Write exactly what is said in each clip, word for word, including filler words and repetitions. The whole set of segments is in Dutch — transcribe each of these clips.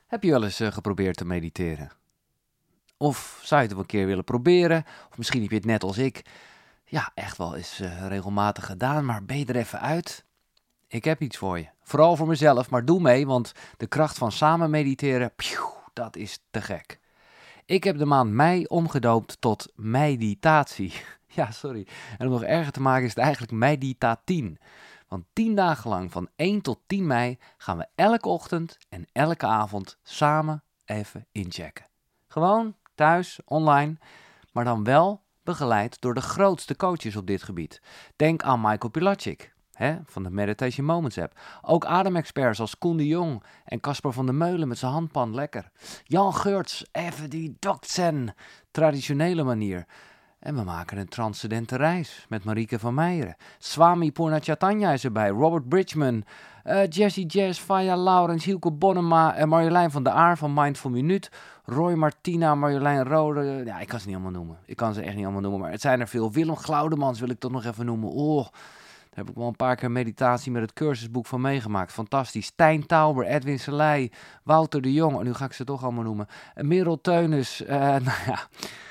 Heb je wel eens uh, geprobeerd te mediteren? Of zou je het wel een keer willen proberen? Of misschien heb je het net als ik, ja, echt wel eens uh, regelmatig gedaan, maar ben je er even uit? Ik heb iets voor je. Vooral voor mezelf, maar doe mee, want de kracht van samen mediteren, pjoe, dat is te gek. Ik heb de maand mei omgedoopt tot meditatie. Ja, sorry. En om nog erger te maken is het eigenlijk meditatien. Want tien dagen lang, van één tot tien mei, gaan we elke ochtend en elke avond samen even inchecken. Gewoon, thuis, online, maar dan wel begeleid door de grootste coaches op dit gebied. Denk aan Michael Pilatschik, hè, van de Meditation Moments app. Ook ademexperts als Koen de Jong en Casper van der Meulen met zijn handpan lekker. Jan Geurts, even die dokzen, traditionele manier. En we maken een transcendente reis met Marieke van Meijeren. Swami Purnachatanya is erbij, Robert Bridgman, uh, Jessie Jazz, Faya Laurens, Hielke Bonnema en Marjolein van der Aar van Mindful Minuut. Roy Martina, Marjolein Rode. Ja, ik kan ze niet allemaal noemen. Ik kan ze echt niet allemaal noemen, maar het zijn er veel. Willem Glaudemans wil ik toch nog even noemen. Oh, daar heb ik wel een paar keer meditatie met het cursusboek van meegemaakt. Fantastisch. Stijn Tauber, Edwin Selei, Wouter de Jong. En nu ga ik ze toch allemaal noemen. En Merel Teunis, uh, nou ja...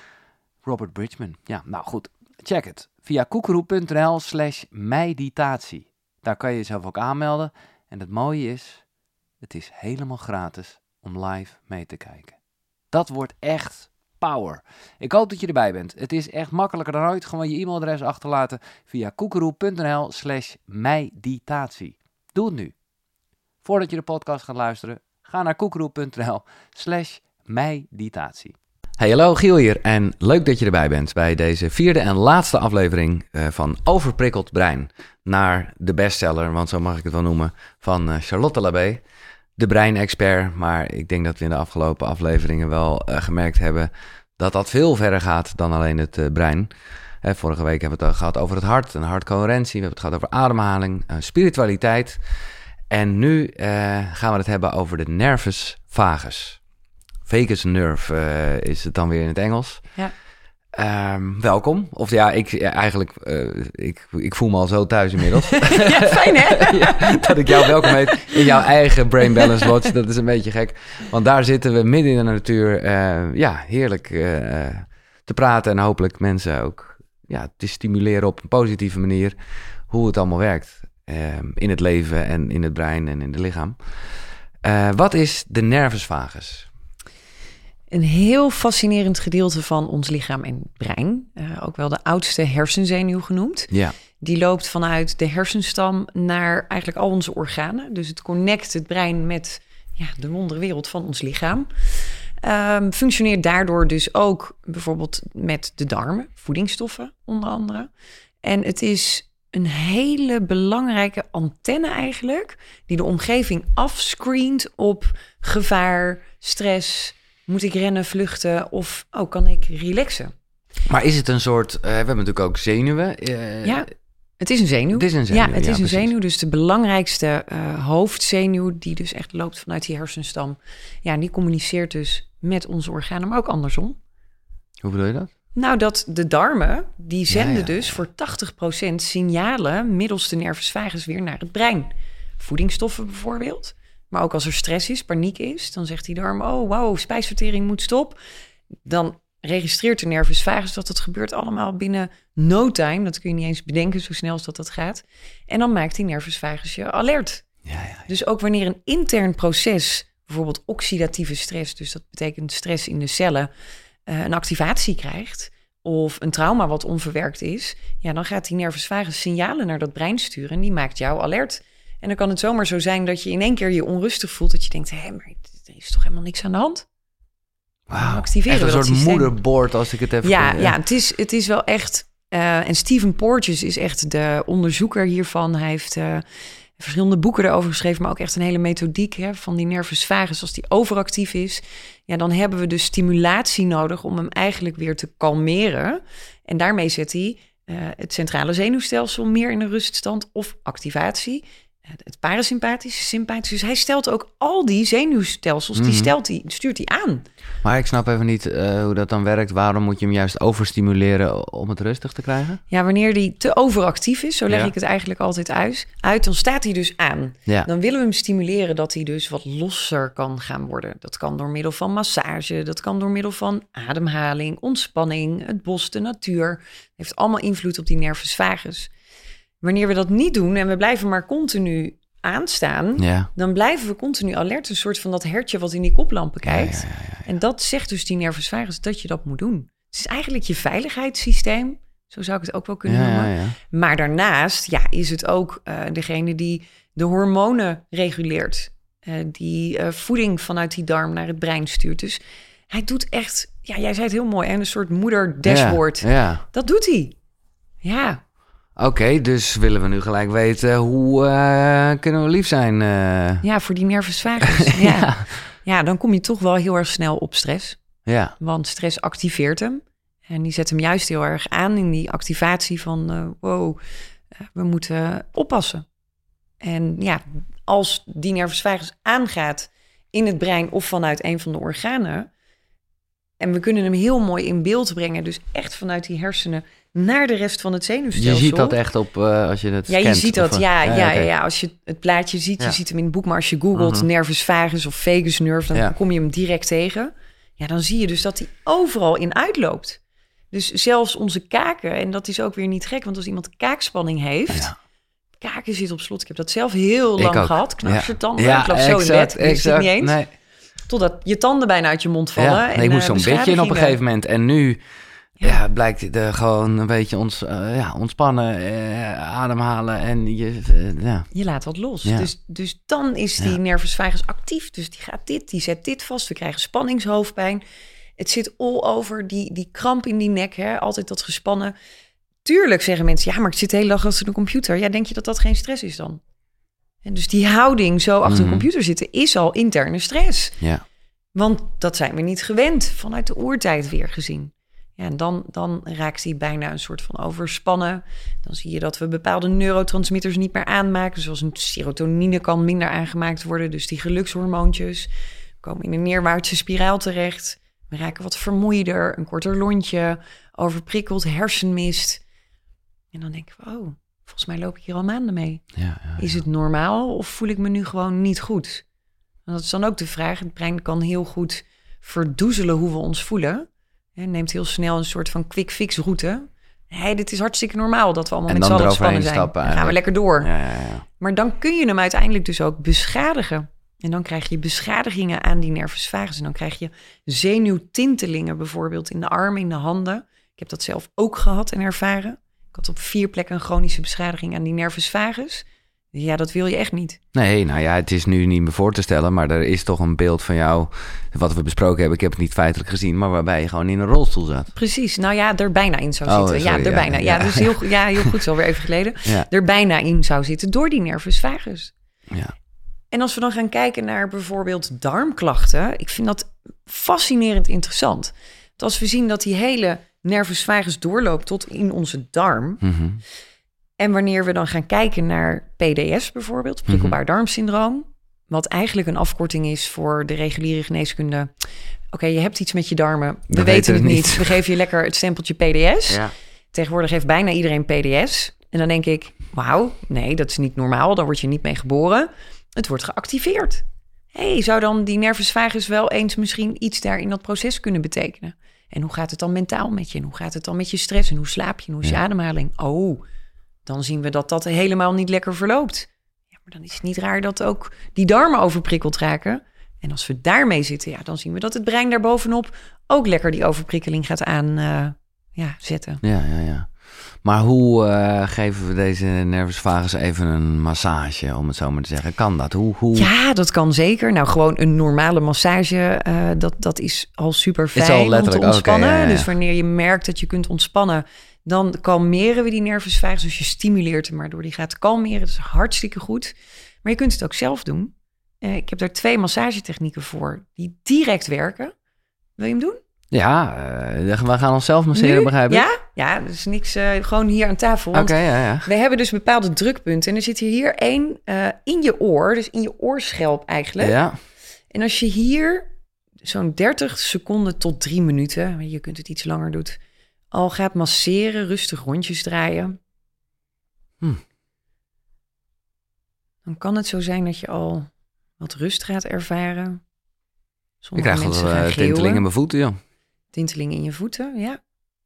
Robert Bridgman. Ja, nou goed. Check het. Via koekeroe.nl slash meditatie. Daar kan je jezelf ook aanmelden. En het mooie is, het is helemaal gratis om live mee te kijken. Dat wordt echt power. Ik hoop dat je erbij bent. Het is echt makkelijker dan ooit. Gewoon je e-mailadres achterlaten via koekeroe.nl slash meditatie. Doe het nu. Voordat je de podcast gaat luisteren, ga naar koekeroe.nl slash meditatie. Hey, hallo, Giel hier en leuk dat je erbij bent bij deze vierde en laatste aflevering uh, van Overprikkeld Brein. Naar de bestseller, want zo mag ik het wel noemen, van uh, Charlotte Labé, de breinexpert. Maar ik denk dat we in de afgelopen afleveringen wel uh, gemerkt hebben dat dat veel verder gaat dan alleen het uh, brein. Hè, vorige week hebben we het gehad over het hart en hartcoherentie. We hebben het gehad over ademhaling, uh, spiritualiteit. En nu uh, gaan we het hebben over de nervus vagus. Vagus nerve uh, is het dan weer in het Engels. Ja. Um, welkom. Of ja, ik ja, eigenlijk, uh, ik, ik voel me al zo thuis inmiddels. Ja, fijn hè? Ja, dat ik jou welkom heet in jouw eigen Brain Balance Lodge. Dat is een beetje gek. Want daar zitten we midden in de natuur. Uh, ja, heerlijk uh, te praten en hopelijk mensen ook ja, te stimuleren op een positieve manier. Hoe het allemaal werkt uh, in het leven en in het brein en in het lichaam. Uh, wat is de nervus vagus? Een heel fascinerend gedeelte van ons lichaam en brein. Uh, ook wel de oudste hersenzenuw genoemd. Ja. Die loopt vanuit de hersenstam naar eigenlijk al onze organen. Dus het connect het brein met ja, de wonderwereld van ons lichaam. Um, functioneert daardoor dus ook bijvoorbeeld met de darmen, voedingsstoffen onder andere. En het is een hele belangrijke antenne eigenlijk, die de omgeving afscreent op gevaar, stress. Moet ik rennen, vluchten of oh, kan ik relaxen? Maar is het een soort... Uh, we hebben natuurlijk ook zenuwen. Uh, ja, het is een zenuw. Het is een zenuw, Ja, het ja, is een precies. zenuw. Dus de belangrijkste uh, hoofdzenuw die dus echt loopt vanuit die hersenstam. Ja, die communiceert dus met onze organen, maar ook andersom. Hoe bedoel je dat? Nou, dat de darmen, die zenden ja, ja, dus ja. voor tachtig procent signalen middels de nervus vagus weer naar het brein. Voedingsstoffen bijvoorbeeld. Maar ook als er stress is, paniek is, dan zegt die darm, oh wow, spijsvertering moet stop. Dan registreert de nervus vagus dat het gebeurt allemaal binnen no time. Dat kun je niet eens bedenken, zo snel als dat dat gaat. En dan maakt die nervus vagus je alert. Ja, ja, ja. Dus ook wanneer een intern proces, bijvoorbeeld oxidatieve stress, dus dat betekent stress in de cellen, uh, een activatie krijgt, of een trauma wat onverwerkt is, ja, dan gaat die nervus vagus signalen naar dat brein sturen en die maakt jou alert. En dan kan het zomaar zo zijn dat je in één keer je onrustig voelt, dat je denkt, hé, maar er is toch helemaal niks aan de hand? Wauw, activeren echt een we dat soort systeem. moederbord als ik het even... Ja, kon, ja het, is, het is wel echt... Uh, en Stephen Porges is echt de onderzoeker hiervan. Hij heeft uh, verschillende boeken erover geschreven, maar ook echt een hele methodiek hè, van die nervus vagus. Als die overactief is, ja, dan hebben we dus stimulatie nodig om hem eigenlijk weer te kalmeren. En daarmee zet hij uh, het centrale zenuwstelsel meer in een ruststand of activatie. het parasympathische, sympathische. Dus hij stelt ook al die zenuwstelsels, mm-hmm. die, stelt die stuurt hij aan. Maar ik snap even niet uh, hoe dat dan werkt. Waarom moet je hem juist overstimuleren om het rustig te krijgen? Ja, wanneer die te overactief is, zo leg ja. ik het eigenlijk altijd uit, uit, dan staat hij dus aan. Ja. Dan willen we hem stimuleren dat hij dus wat losser kan gaan worden. Dat kan door middel van massage, dat kan door middel van ademhaling, ontspanning, het bos, de natuur. Het heeft allemaal invloed op die nervus vagus. Wanneer we dat niet doen en we blijven maar continu aanstaan, ja. dan blijven we continu alert. Een soort van dat hertje wat in die koplampen kijkt. Ja, ja, ja, ja. En dat zegt dus die nervus vagus dat je dat moet doen. Het is eigenlijk je veiligheidssysteem. Zo zou ik het ook wel kunnen ja, noemen. Ja, ja. Maar daarnaast ja, is het ook uh, degene die de hormonen reguleert. Uh, die uh, voeding vanuit die darm naar het brein stuurt. Dus hij doet echt, ja, jij zei het heel mooi, en een soort moeder dashboard. Ja, ja. Dat doet hij. Ja. Oké, okay, dus willen we nu gelijk weten hoe uh, kunnen we lief zijn? Uh... Ja, voor die nervus vagus. ja. ja. ja, dan kom je toch wel heel erg snel op stress. Ja. Want stress activeert hem. En die zet hem juist heel erg aan in die activatie van... Uh, wow, uh, we moeten oppassen. En ja, als die nervus vagus aangaat in het brein of vanuit een van de organen... en we kunnen hem heel mooi in beeld brengen... dus echt vanuit die hersenen naar de rest van het zenuwstelsel. Je ziet dat echt op uh, als je het Ja, scant, je ziet dat, of, ja, ja, ja, okay. ja. Als je het plaatje ziet, ja. je ziet hem in het boek... maar als je googelt uh-huh. nervus vagus of vagus nerve... dan ja. kom je hem direct tegen. Ja, dan zie je dus dat hij overal in uitloopt. Dus zelfs onze kaken, en dat is ook weer niet gek... want als iemand kaakspanning heeft... Ja. kaken zit op slot. Ik heb dat zelf heel lang gehad. Knarsertanden. Ja. Ja, ik lag zo exact, in bed. Ik zie het niet eens. Nee. Totdat je tanden bijna uit je mond vallen. Ja, en, ik moest zo'n beetje in op een gegeven moment. En nu ja. Ja, blijkt er gewoon een beetje ons, uh, ja, ontspannen, uh, ademhalen. En je, uh, ja. je laat wat los. Ja. Dus, dus dan is die ja. nervus vagus actief. Dus die gaat dit, die zet dit vast. We krijgen spanningshoofdpijn. Het zit all over, die, die kramp in die nek. Hè? Altijd dat gespannen. Tuurlijk zeggen mensen, ja, maar ik zit de hele dag achter de computer. Ja, denk je dat dat geen stress is dan? En dus die houding zo achter mm-hmm. de computer zitten is al interne stress. Ja. Want dat zijn we niet gewend, vanuit de oertijd weer gezien. Ja, en dan, dan raakt hij bijna een soort van overspannen. Dan zie je dat we bepaalde neurotransmitters niet meer aanmaken. Zoals een serotonine kan minder aangemaakt worden. Dus die gelukshormoontjes komen in een neerwaartse spiraal terecht. We raken wat vermoeider, een korter lontje, overprikkeld, hersenmist. En dan denken we, oh, volgens mij loop ik hier al maanden mee. Ja, ja, ja. Is het normaal of voel ik me nu gewoon niet goed? En dat is dan ook de vraag. Het brein kan heel goed verdoezelen hoe we ons voelen. Het neemt heel snel een soort van quick fix route. Hey, dit is hartstikke normaal dat we allemaal en met z'n allen gespannen zijn. Stappen, dan gaan we lekker door. Ja, ja, ja. Maar dan kun je hem uiteindelijk dus ook beschadigen. En dan krijg je beschadigingen aan die nervus vagus. En dan krijg je zenuwtintelingen bijvoorbeeld in de armen, in de handen. Ik heb dat zelf ook gehad en ervaren. Ik had op vier plekken een chronische beschadiging aan die nervus vagus. Ja, dat wil je echt niet. Nee, nou ja, het is nu niet meer voor te stellen, maar er is toch een beeld van jou, wat we besproken hebben. Ik heb het niet feitelijk gezien, maar waarbij je gewoon in een rolstoel zat. Precies, nou ja, er bijna in zou oh, zitten. Sorry, ja, er ja, bijna. Ja, ja, ja, dus heel, ja, heel goed, alweer even geleden. Ja. Er bijna in zou zitten door die nervus vagus. Ja. En als we dan gaan kijken naar bijvoorbeeld darmklachten, ik vind dat fascinerend interessant. Want als we zien dat die hele nervus vagus doorloopt tot in onze darm. Mm-hmm. En wanneer we dan gaan kijken naar P D S bijvoorbeeld, prikkelbaar mm-hmm. darmsyndroom, wat eigenlijk een afkorting is voor de reguliere geneeskunde. Oké, okay, je hebt iets met je darmen, we, we weten het niet. niet. We geven je lekker het stempeltje P D S. Ja. Tegenwoordig heeft bijna iedereen P D S. En dan denk ik, wauw, nee, dat is niet normaal. Daar word je niet mee geboren. Het wordt geactiveerd. Hey, zou dan die nervus vagus wel eens misschien iets daar in dat proces kunnen betekenen? En hoe gaat het dan mentaal met je? En hoe gaat het dan met je stress? En hoe slaap je? En hoe is je ja. ademhaling? Oh, dan zien we dat dat helemaal niet lekker verloopt. Ja, maar dan is het niet raar dat ook die darmen overprikkeld raken. En als we daarmee zitten, ja, dan zien we dat het brein daarbovenop ook lekker die overprikkeling gaat aan uh, ja, zetten. Ja, ja, ja. Maar hoe uh, geven we deze nervus vagus even een massage, om het zo maar te zeggen? Kan dat? Hoe, hoe... Ja, dat kan zeker. Nou, gewoon een normale massage, uh, dat, dat is al super fijn om te ontspannen. Okay, ja, ja. Dus wanneer je merkt dat je kunt ontspannen, dan kalmeren we die nervus vagus. Dus je stimuleert hem maar door die gaat kalmeren. Dat is hartstikke goed. Maar je kunt het ook zelf doen. Uh, ik heb daar twee massagetechnieken voor die direct werken. Wil je hem doen? Ja, uh, we gaan onszelf masseren, nu? begrijp ik. Ja? Ja, dus niks, uh, gewoon hier aan tafel. Oké, okay, ja, ja. We hebben dus bepaalde drukpunten. En er zit hier één uh, in je oor, dus in je oorschelp eigenlijk. Ja. En als je hier zo'n dertig seconden tot drie minuten, je kunt het iets langer doen, al gaat masseren, rustig rondjes draaien. Hm. Dan kan het zo zijn dat je al wat rust gaat ervaren. Sommige ik krijg wel uh, tinteling in mijn voeten, joh. Tinteling in je voeten, ja.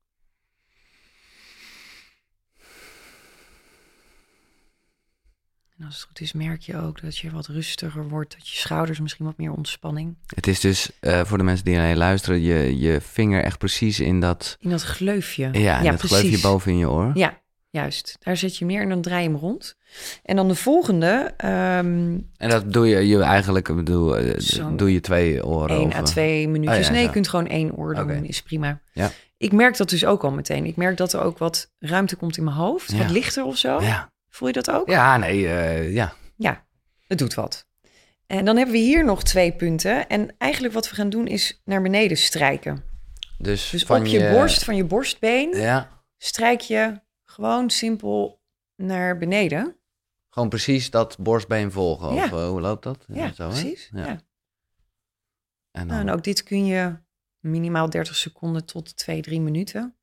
En als het goed is, merk je ook dat je wat rustiger wordt. Dat je schouders misschien wat meer ontspanning. Het is dus, uh, voor de mensen die alleen luisteren, je, je vinger echt precies in dat... In dat gleufje. Ja, in ja, dat precies. gleufje boven in je oor. Ja, juist. Daar zet je meer en dan draai je hem rond. En dan de volgende... Um, en dat doe je, je eigenlijk, bedoel, doe je twee oren? Eén of, à twee minuutjes. Oh, ja, nee, zo. Je kunt gewoon één oor doen, okay. Is prima. Ja. Ik merk dat dus ook al meteen. Ik merk dat er ook wat ruimte komt in mijn hoofd. Ja. Wat lichter of zo. Ja. Voel je dat ook? Ja, nee, uh, ja. Ja, het doet wat. En dan hebben we hier nog twee punten. En eigenlijk wat we gaan doen is naar beneden strijken. Dus, dus van op je, je borst, van je borstbeen, ja. strijk je gewoon simpel naar beneden. Gewoon precies dat borstbeen volgen? Ja. Of uh, hoe loopt dat? Ja, Zo, precies. Ja. Ja. En, dan... nou, en ook dit kun je minimaal dertig seconden tot twee, drie minuten.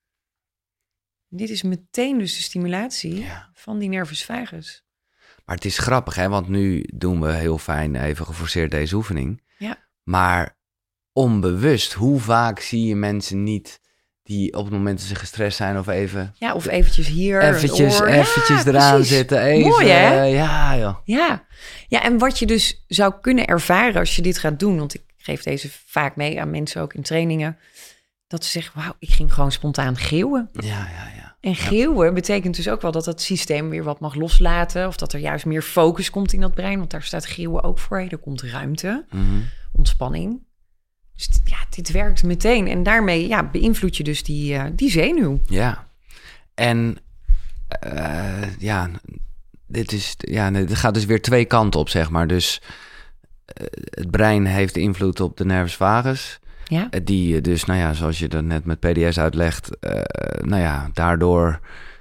Dit is meteen dus de stimulatie ja. van die nervus vagus. Maar het is grappig, hè? Want nu doen we heel fijn even geforceerd deze oefening. Ja. Maar onbewust, hoe vaak zie je mensen niet die op het moment dat ze gestrest zijn of even... Ja, of eventjes hier. Eventjes, oor. eventjes ja, eraan precies. zitten. Even, Mooi, hè? Uh, ja, joh. Ja. Ja, en wat je dus zou kunnen ervaren als je dit gaat doen... want ik geef deze vaak mee aan mensen ook in trainingen... dat ze zeggen, wauw, ik ging gewoon spontaan geeuwen. Ja, ja, ja. En geeuwen ja. betekent dus ook wel dat het systeem weer wat mag loslaten... of dat er juist meer focus komt in dat brein... want daar staat geeuwen ook voor. Er komt ruimte, mm-hmm. ontspanning... Dus ja, dit werkt meteen. En daarmee ja, beïnvloed je dus die, uh, die zenuw. Ja. En uh, ja, dit is, ja, het gaat dus weer twee kanten op, zeg maar. Dus uh, het brein heeft invloed op de nervus vagus. Ja. Uh, die dus, nou ja, zoals je dat net met P D S uitlegt... Uh, nou ja, daardoor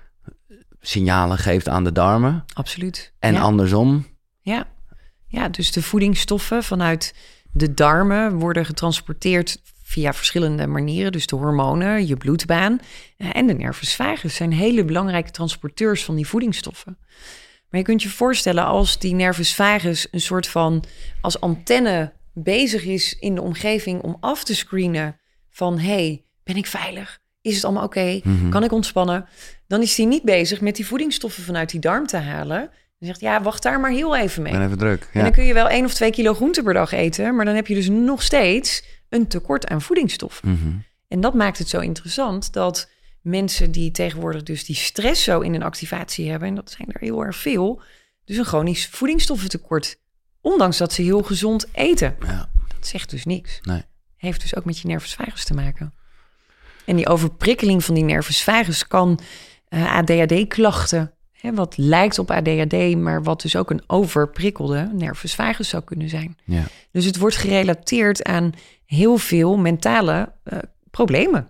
signalen geeft aan de darmen. Absoluut. En ja. andersom. Ja. Ja, dus de voedingsstoffen vanuit... De darmen worden getransporteerd via verschillende manieren. Dus de hormonen, je bloedbaan en de nervus vagus zijn hele belangrijke transporteurs van die voedingsstoffen. Maar je kunt je voorstellen als die nervus vagus een soort van als antenne bezig is in de omgeving om af te screenen van hey, ben ik veilig? Is het allemaal oké? Okay? Mm-hmm. Kan ik ontspannen? Dan is die niet bezig met die voedingsstoffen vanuit die darm te halen. Dan zegt, ja, wacht daar maar heel even mee. Ben even druk, ja. En dan kun je wel één of twee kilo groente per dag eten... maar dan heb je dus nog steeds een tekort aan voedingsstoffen. Mm-hmm. En dat maakt het zo interessant dat mensen die tegenwoordig dus die stress zo in een activatie hebben... en dat zijn er heel erg veel, dus een chronisch voedingsstoffentekort... ondanks dat ze heel gezond eten. Ja. Dat zegt dus niks. Nee. Heeft dus ook met je nervus vagus te maken. En die overprikkeling van die nervus vagus kan uh, A D H D-klachten... Hè, wat lijkt op A D H D, maar wat dus ook een overprikkelde nervus vagus zou kunnen zijn. Ja. Dus het wordt gerelateerd aan heel veel mentale uh, problemen.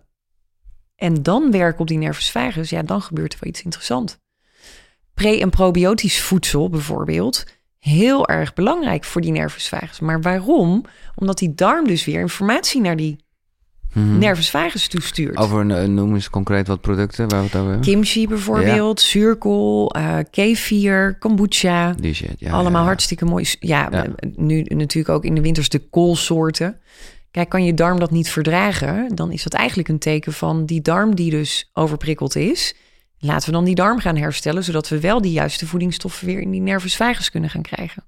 En dan werken op die nervus vagus, ja, dan gebeurt er wel iets interessants. Pre- en probiotisch voedsel bijvoorbeeld, heel erg belangrijk voor die nervus vagus. Maar waarom? Omdat die darm dus weer informatie naar die Mm-hmm. nervus vagus toestuurt. Over, uh, noem eens concreet wat producten waar we het over hebben. Kimchi bijvoorbeeld, ja. zuurkool, uh, kefir, kombucha. Die shit, ja. Allemaal ja, ja. hartstikke mooi. Ja, ja, nu natuurlijk ook in de winters de koolsoorten. Kijk, kan je darm dat niet verdragen, dan is dat eigenlijk een teken van die darm die dus overprikkeld is. Laten we dan die darm gaan herstellen, zodat we wel die juiste voedingsstoffen weer in die nervus vagus kunnen gaan krijgen.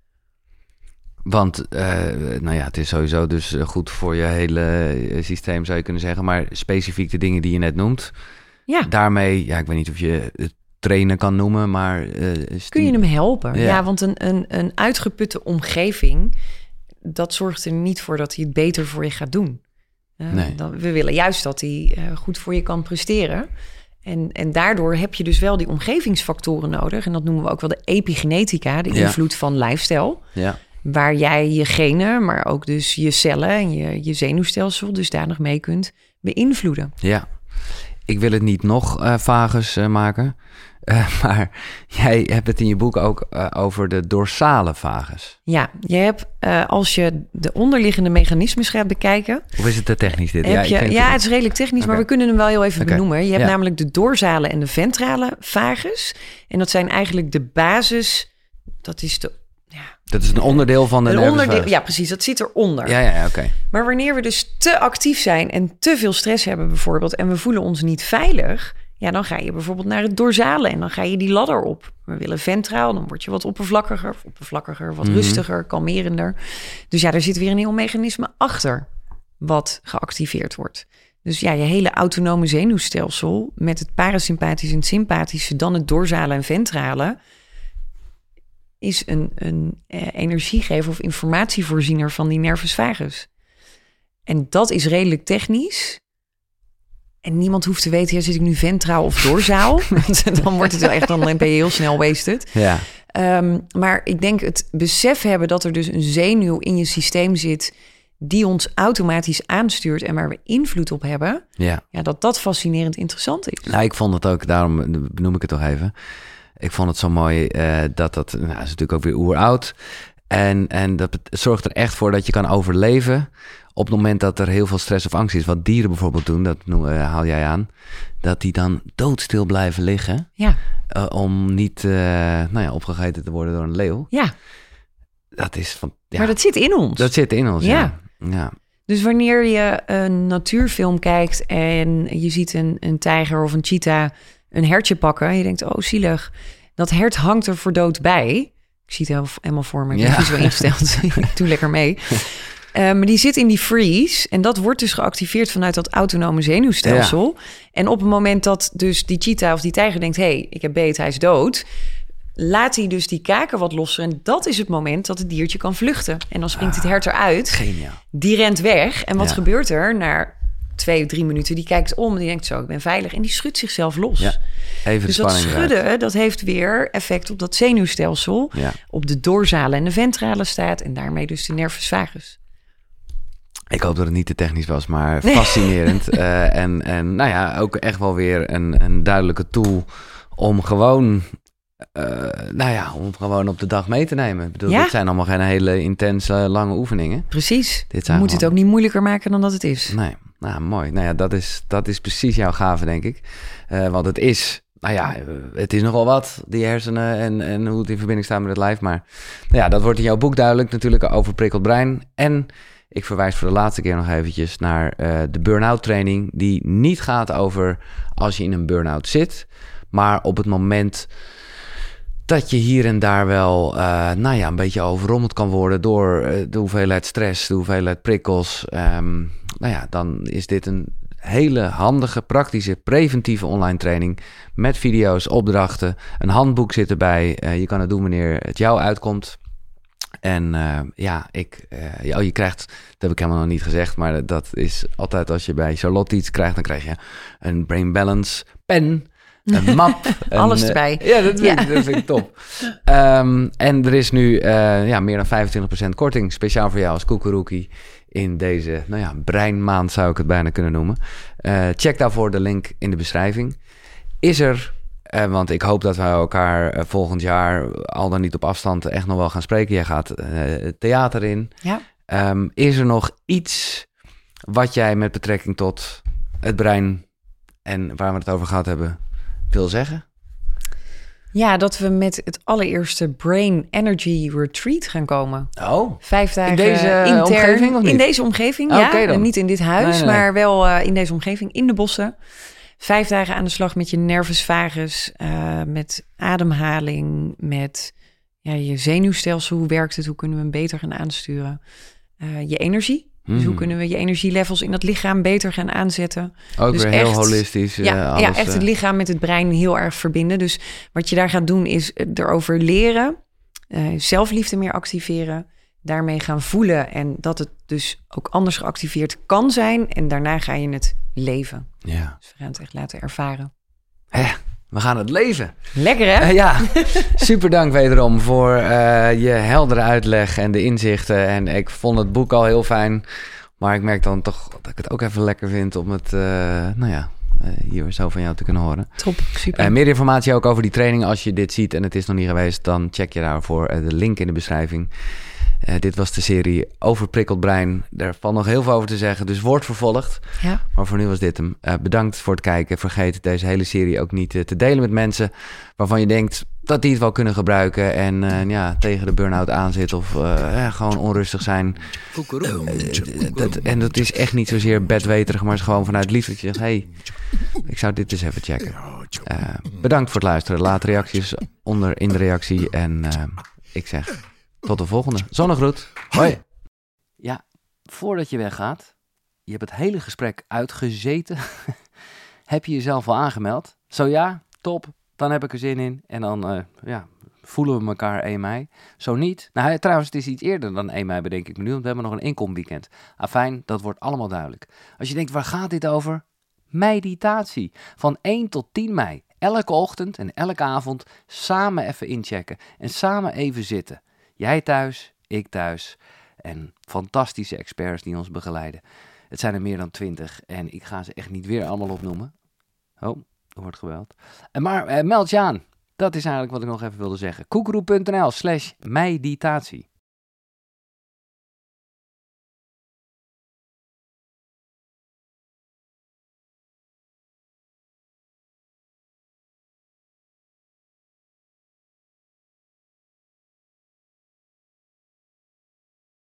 Want, uh, nou ja, het is sowieso dus goed voor je hele systeem, zou je kunnen zeggen. Maar specifiek de dingen die je net noemt. Ja. Daarmee, ja, ik weet niet of je het trainen kan noemen, maar... Uh, sti- Kun je hem helpen? Ja, ja want een, een, een uitgeputte omgeving, dat zorgt er niet voor dat hij het beter voor je gaat doen. Uh, nee. dan, we willen juist dat hij uh, goed voor je kan presteren. En, en daardoor heb je dus wel die omgevingsfactoren nodig. En dat noemen we ook wel de epigenetica, de ja. invloed van lifestyle. Ja. Waar jij je genen, maar ook dus je cellen en je, je zenuwstelsel dusdanig mee kunt beïnvloeden. Ja. ik wil het niet nog uh, vagus uh, maken. Uh, maar jij hebt het in je boek ook uh, over de dorsale vagus. Ja, je hebt uh, als je de onderliggende mechanismes gaat bekijken... Of is het te technisch dit? Ja, ja, je, het ja, het is redelijk technisch, okay. maar we kunnen hem wel heel even okay. benoemen. Je hebt ja. namelijk de dorsale en de ventrale vagus. En dat zijn eigenlijk de basis... Dat is de... Ja, dat is een onderdeel van de een nervus onderdeel, vagus. Ja, precies. Dat zit eronder. Ja, ja, ja oké. Okay. Maar wanneer we dus te actief zijn en te veel stress hebben bijvoorbeeld... en we voelen ons niet veilig... Ja, dan ga je bijvoorbeeld naar het dorsale en dan ga je die ladder op. We willen ventraal, dan word je wat oppervlakkiger, oppervlakkiger, wat mm-hmm. rustiger, kalmerender. Dus ja, er zit weer een heel mechanisme achter wat geactiveerd wordt. Dus ja, je hele autonome zenuwstelsel met het parasympathische en het sympathische, dan het dorsale en ventrale, is een, een eh, energiegever of informatievoorziener van die nervus vagus. En dat is redelijk technisch. En niemand hoeft te weten, ja, zit ik nu ventraal of dorsaal? Dan wordt het wel echt, dan ben je heel snel wasted. Ja. Um, maar ik denk het besef hebben dat er dus een zenuw in je systeem zit... die ons automatisch aanstuurt en waar we invloed op hebben... Ja. Ja, dat dat fascinerend interessant is. Nou, ik vond het ook, daarom benoem ik het toch even... Ik vond het zo mooi uh, dat dat... Nou, is natuurlijk ook weer oeroud. En, en dat het zorgt er echt voor dat je kan overleven... op het moment dat er heel veel stress of angst is. Wat dieren bijvoorbeeld doen, dat uh, haal jij aan... dat die dan doodstil blijven liggen... Ja. Uh, om niet uh, nou ja, opgegeten te worden door een leeuw. Ja. Dat is van... Ja, maar dat zit in ons. Dat zit in ons, ja. ja. ja. Dus wanneer je een natuurfilm kijkt... en je ziet een, een tijger of een cheetah een hertje pakken... en je denkt, oh, zielig. Dat hert hangt er voor dood bij... Ik zie het helemaal voor me. Ik ben ja. visueel ingesteld. Ik doe lekker mee. Uh, maar die zit in die freeze. En dat wordt dus geactiveerd vanuit dat autonome zenuwstelsel. Ja. En op het moment dat dus die cheetah of die tijger denkt... hé, hey, ik heb beet, hij is dood... laat hij dus die kaken wat losser. En dat is het moment dat het diertje kan vluchten. En dan springt ah, het hert eruit. Geniaal. Die rent weg. En wat ja. gebeurt er na twee, drie minuten? Die kijkt om en die denkt zo, ik ben veilig. En die schudt zichzelf los. Ja. Even dus de dat schudden, uit. Dat heeft weer effect op dat zenuwstelsel. Ja. Op de dorsale en de ventrale staat. En daarmee dus de nervus vagus. Ik hoop dat het niet te technisch was, maar fascinerend. uh, en, en nou ja, ook echt wel weer een, een duidelijke tool om gewoon... Uh, nou ja, om gewoon op de dag mee te nemen. Ik bedoel, ja. dit zijn allemaal geen hele intense, lange oefeningen. Precies. Dit Je moet gewoon... het ook niet moeilijker maken dan dat het is. Nee, nou mooi. Nou ja, dat is, dat is precies jouw gave, denk ik. Uh, want het is, nou ja, het is nogal wat, die hersenen en, en hoe het in verbinding staat met het lijf. Maar nou ja, dat wordt in jouw boek duidelijk, natuurlijk over prikkeld brein. En ik verwijs voor de laatste keer nog eventjes naar uh, de burn-out training, die niet gaat over als je in een burn-out zit, maar op het moment dat je hier en daar wel, uh, nou ja, een beetje overrompeld kan worden door uh, de hoeveelheid stress, de hoeveelheid prikkels. Um, nou ja, dan is dit een hele handige, praktische, preventieve online training met video's, opdrachten. Een handboek zit erbij. Uh, je kan het doen wanneer het jou uitkomt. En uh, ja, ik, uh, oh, je krijgt, dat heb ik helemaal nog niet gezegd, maar dat is altijd als je bij Charlotte iets krijgt, dan krijg je een Brain Balance pen. Een map. Alles een, erbij. Uh, ja, dat vind, ja. Ik, dat vind ik top. Um, en er is nu uh, ja, meer dan vijfentwintig procent korting. Speciaal voor jou als Koekeroekie in deze, nou ja, breinmaand zou ik het bijna kunnen noemen. Uh, check daarvoor de link in de beschrijving. Is er, uh, want ik hoop dat we elkaar uh, volgend jaar, al dan niet op afstand, echt nog wel gaan spreken. Jij gaat uh, theater in. Ja. Um, is er nog iets wat jij met betrekking tot het brein en waar we het over gehad hebben wil zeggen? Ja, dat we met het allereerste Brain Energy Retreat gaan komen. Oh, Vijf dagen in deze intern, omgeving of niet? In deze omgeving, oh, ja. Okay dan. Niet in dit huis, nee, nee, nee. maar wel uh, in deze omgeving, in de bossen. Vijf dagen aan de slag met je nervus vagus, uh, met ademhaling, met ja, je zenuwstelsel. Hoe werkt het? Hoe kunnen we hem beter gaan aansturen? Uh, je energie. Dus mm. hoe kunnen we je energielevels in dat lichaam beter gaan aanzetten? Ook dus weer echt, heel holistisch. Ja, uh, alles, ja, echt het lichaam met het brein heel erg verbinden. Dus wat je daar gaat doen is erover leren. Uh, zelfliefde meer activeren. Daarmee gaan voelen. En dat het dus ook anders geactiveerd kan zijn. En daarna ga je het leven. Ja. Dus we gaan het echt laten ervaren. Hè, we gaan het leven. Lekker hè? Uh, ja, super dank wederom voor uh, je heldere uitleg en de inzichten. En ik vond het boek al heel fijn. Maar ik merk dan toch dat ik het ook even lekker vind om het uh, nou ja, uh, hier zo van jou te kunnen horen. Top, super. Uh, meer informatie ook over die training. Als je dit ziet en het is nog niet geweest, dan check je daarvoor uh, de link in de beschrijving. Uh, dit was de serie Overprikkeld Brein. Daar valt nog heel veel over te zeggen, dus wordt vervolgd. Ja. Maar voor nu was dit hem. Uh, bedankt voor het kijken. Vergeet deze hele serie ook niet uh, te delen met mensen waarvan je denkt dat die het wel kunnen gebruiken en uh, ja, tegen de burn-out aan zit of uh, ja, gewoon onrustig zijn. Uh, dat, en dat is echt niet zozeer bedweterig, maar het is gewoon vanuit liefde dat je zegt, hey, ik zou dit eens even checken. Uh, bedankt voor het luisteren. Laat reacties onder in de reactie en uh, ik zeg tot de volgende. Zonnegroet. Hoi. Ja, voordat je weggaat, je hebt het hele gesprek uitgezeten. Heb je jezelf al aangemeld? Zo ja, top. Dan heb ik er zin in. En dan uh, ja, voelen we elkaar één mei. Zo niet. Nou, trouwens, het is iets eerder dan één mei, bedenk ik me nu. Want we hebben nog een inkomweekend. Afijn, dat wordt allemaal duidelijk. Als je denkt, waar gaat dit over? Meditatie. Van één tot tien mei. Elke ochtend en elke avond samen even inchecken. En samen even zitten. Jij thuis, ik thuis. En fantastische experts die ons begeleiden. Het zijn er meer dan twintig. En ik ga ze echt niet weer allemaal opnoemen. Oh, er wordt gebeld. Maar eh, meld je aan. Dat is eigenlijk wat ik nog even wilde zeggen. koekeroe punt n l slash meditatie.